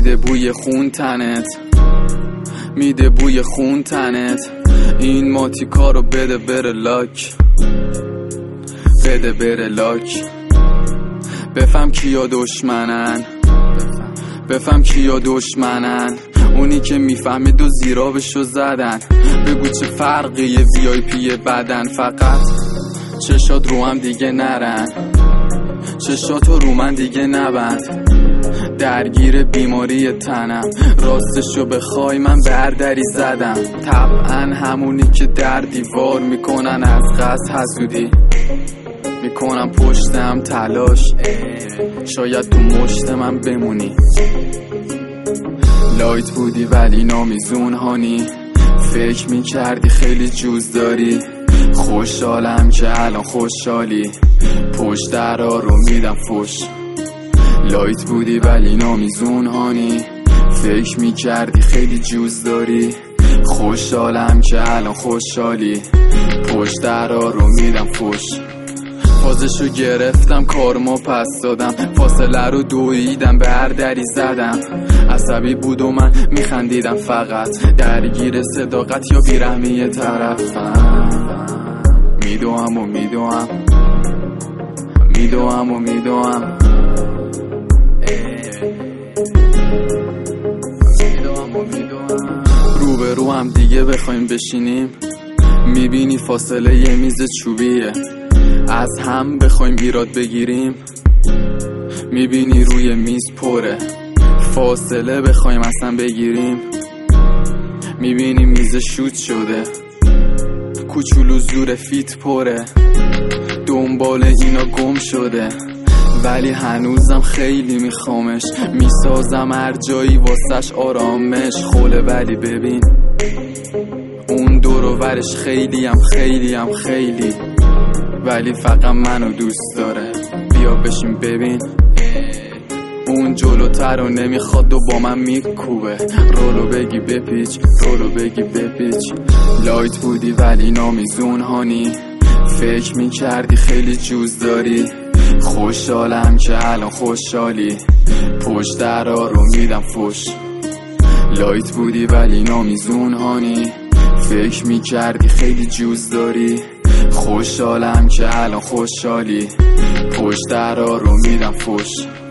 میده بوی خون تنت، میده بوی خون تنت. این ماتیکا رو بده بره لاک، بده بره لاک. بفهم کیا دشمنن، بفهم کیا دشمنن. اونی که میفهمید و زیرابشو زدن. بگو چه فرقی یه VIP بدن، فقط چشات رو هم دیگه نرن، چشاتو رو من دیگه نبند. درگیر بیماری تنم، راستشو بخوای من بردری زدم. طبعا همونی که در دیوار میکنن از قصد حسودی، میکنم پشتم تلاش، شاید تو مشت من بمونی. لایت بودی ولی نامیزون هانی، فکر میکردی خیلی جوز داری. خوشحالم که الان خوشحالی، پشت درها رو میدم فش. لایت بودی ولی نامیزون هانی، فکر میکردی خیلی جوز داری. خوشحالم که الان خوشحالی، پشت درها رو میدم فش. فازشو گرفتم کارمو پس دادم، فاصله رو دویدم به هر دری زدم. عصبی بود و من میخندیدم، فقط درگیر صداقت یا بیرحمی طرفم. میدوام و میدوام، میدوام و میدوام، رو به رو هم دیگه بخوایم بشینیم، میبینی فاصله یه میز چوبیه. از هم بخوایم ایراد بگیریم، میبینی روی میز پره. فاصله بخوایم اصلا بگیریم، میبینی میز شوت شده. کوچولو زور فیت پره، دنبال اینا گم شده. ولی هنوزم خیلی میخوامش، میسازم هر جایی واسش آرامش. خوله ولی ببین اون دور و برش خیلی هم خیلی هم خیلی، ولی فقط منو دوست داره. بیا بشین ببین اون جلوتر رو نمیخواد و با من میکوبه. رولو بگی بپیچ، رولو بگی بپیچ. لایت بودی ولی نامیزون هانی، فکر میکردی خیلی جوز داری. خوشحالم که الان خوشحالی، پشت درها رو میدم فش. لایت بودی ولی نامیزون هانی، فکر میکردی خیلی جوز داری. خوشحالم که الان خوشحالی، پشت درها رو میدم فش.